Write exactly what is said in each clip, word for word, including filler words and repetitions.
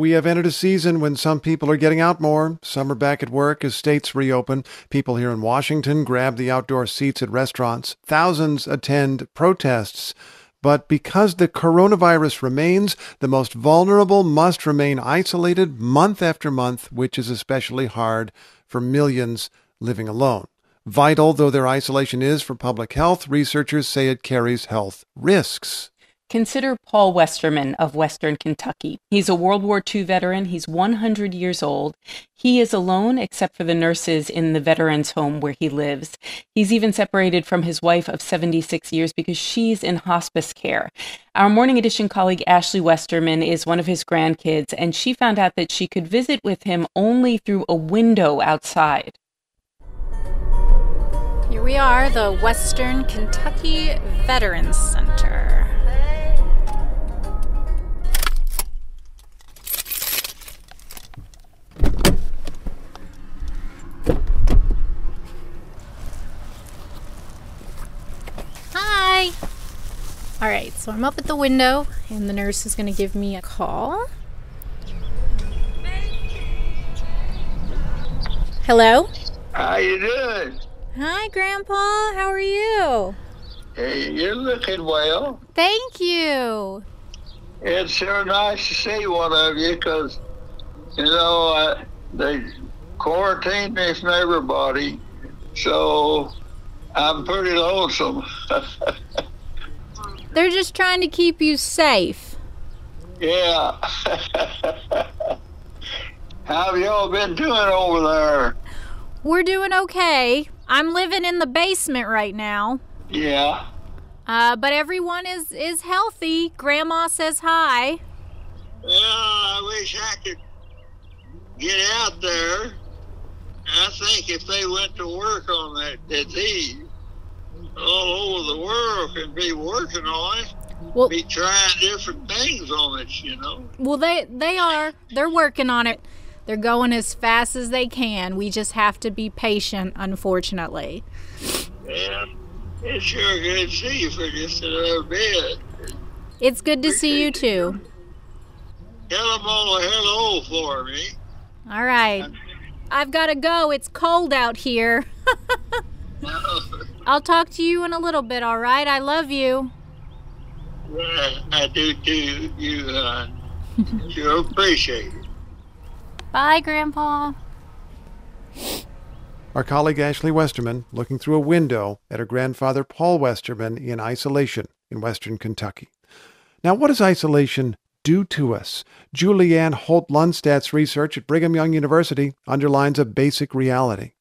We have entered a season when some people are getting out more. Some are back at work as states reopen. People here in Washington grab the outdoor seats at restaurants. Thousands attend protests. But because the coronavirus remains, the most vulnerable must remain isolated month after month, which is especially hard for millions living alone. Vital though their isolation is for public health, researchers say it carries health risks. Consider Paul Westerman of Western Kentucky. He's a World War Two veteran. He's one hundred years old. He is alone except for the nurses in the veterans' home where he lives. He's even separated from his wife of seventy-six years because she's in hospice care. Our Morning Edition colleague Ashley Westerman is one of his grandkids, and she found out that she could visit with him only through a window outside. Here we are, the Western Kentucky Veterans Center. Hi! All right, so I'm up at the window, and the nurse is going to give me a call. Hello? How you doing? Hi, Grandpa. How are you? Hey, you're looking well. Thank you. It's sure nice to see one of you because, you know, uh, they quarantined me from everybody, so I'm pretty lonesome. They're just trying to keep you safe. Yeah. How have y'all been doing over there? We're doing okay. I'm living in the basement right now. Yeah. Uh, but everyone is, is healthy. Grandma says hi. Well, I wish I could get out there. I think if they went to work on that disease, all over the world can be working on it. Well, be trying different things on it, you know. Well, they, they are. They're working on it. They're going as fast as they can. We just have to be patient, unfortunately. Yeah, it's sure good to see you for just a little bit. It's good to see you, too. Tell them all a hello for me. All right. I've got to go. It's cold out here. I'll talk to you in a little bit, all right? I love you. Yeah, I do, too, you, hon. Sure appreciate it. Bye, Grandpa. Our colleague Ashley Westerman looking through a window at her grandfather Paul Westerman in isolation in Western Kentucky. Now, what does isolation do to us? Julianne Holt-Lundstadt's research at Brigham Young University underlines a basic reality.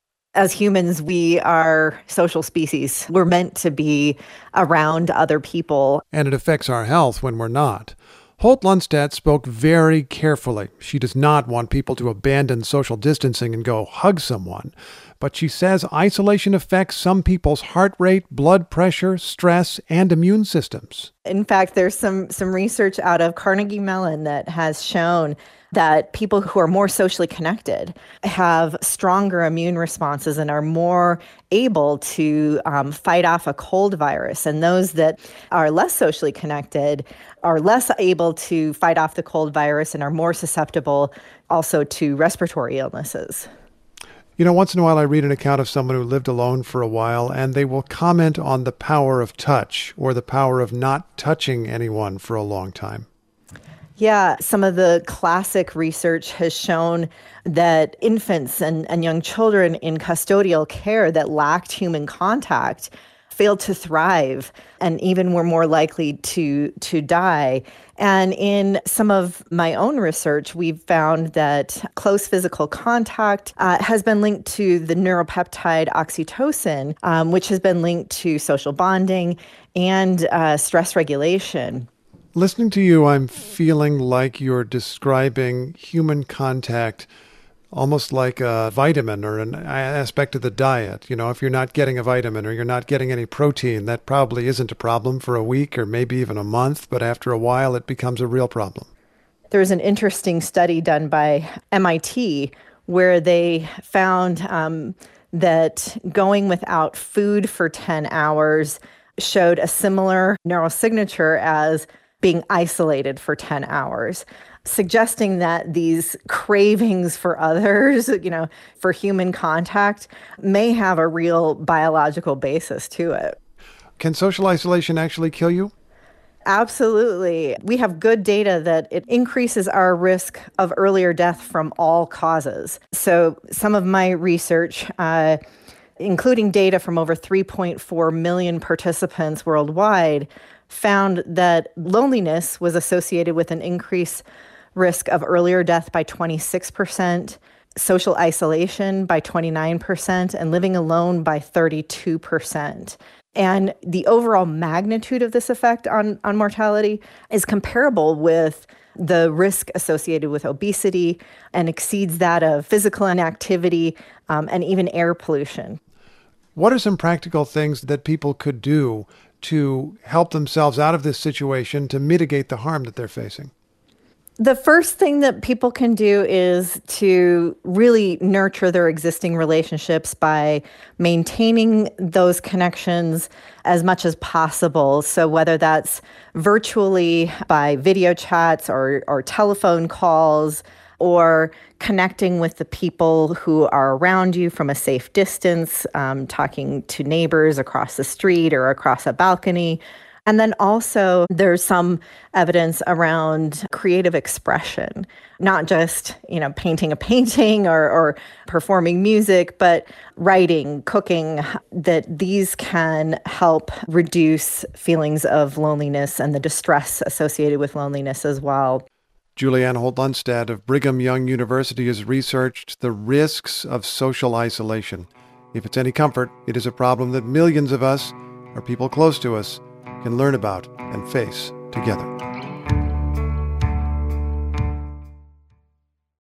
As humans, we are social species. We're meant to be around other people. And it affects our health when we're not. Holt-Lundstadt spoke very carefully. She does not want people to abandon social distancing and go hug someone. But she says isolation affects some people's heart rate, blood pressure, stress, and immune systems. In fact, there's some, some research out of Carnegie Mellon that has shown that people who are more socially connected have stronger immune responses and are more able to um, fight off a cold virus. And those that are less socially connected are less able to fight off the cold virus and are more susceptible also to respiratory illnesses. You know, once in a while I read an account of someone who lived alone for a while, and they will comment on the power of touch or the power of not touching anyone for a long time. Yeah, some of the classic research has shown that infants and, and young children in custodial care that lacked human contact failed to thrive and even were more likely to, to die. And in some of my own research, we've found that close physical contact uh, has been linked to the neuropeptide oxytocin, um, which has been linked to social bonding and uh, stress regulation. Listening to you, I'm feeling like you're describing human contact almost like a vitamin or an aspect of the diet. You know, if you're not getting a vitamin or you're not getting any protein, that probably isn't a problem for a week or maybe even a month, but after a while it becomes a real problem. There's an interesting study done by M I T where they found um, that going without food for ten hours showed a similar neural signature as being isolated for ten hours. suggesting that these cravings for others, you know, for human contact may have a real biological basis to it. Can social isolation actually kill you? Absolutely. We have good data that it increases our risk of earlier death from all causes. So some of my research, uh, including data from over three point four million participants worldwide, found that loneliness was associated with an increased risk of earlier death by twenty-six percent, social isolation by twenty-nine percent, and living alone by thirty-two percent. And the overall magnitude of this effect on, on mortality is comparable with the risk associated with obesity and exceeds that of physical inactivity um, and even air pollution. What are some practical things that people could do to help themselves out of this situation to mitigate the harm that they're facing? The first thing that people can do is to really nurture their existing relationships by maintaining those connections as much as possible. So whether that's virtually by video chats or, or telephone calls, or connecting with the people who are around you from a safe distance, um, talking to neighbors across the street or across a balcony. And then also there's some evidence around creative expression, not just, you know, painting a painting or, or performing music, but writing, cooking, that these can help reduce feelings of loneliness and the distress associated with loneliness as well. Julianne Holt-Lunstad of Brigham Young University has researched the risks of social isolation. If it's any comfort, it is a problem that millions of us, or people close to us, can learn about and face together.